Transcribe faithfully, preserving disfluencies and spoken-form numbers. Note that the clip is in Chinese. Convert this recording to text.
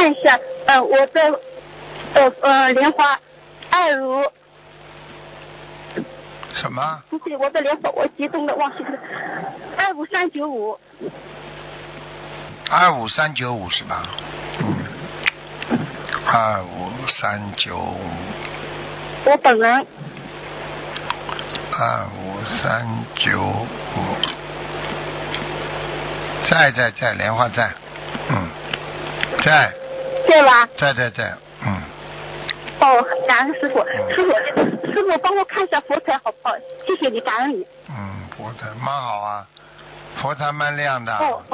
看一下，呃，我的呃呃莲花二五什么？ 不对，我的莲花我激动的忘记了，二五三九五。 二五三九五是吧？嗯，二五三九五。 我本人。 二五三九五，在在在，莲花在，嗯，在。 在吧？ 在在在，嗯。 哦，感恩师傅， 嗯、 师傅，师傅帮我看一下佛台好不好？谢谢你，感恩你。 嗯，佛台蛮好啊，佛台蛮亮的。 哦。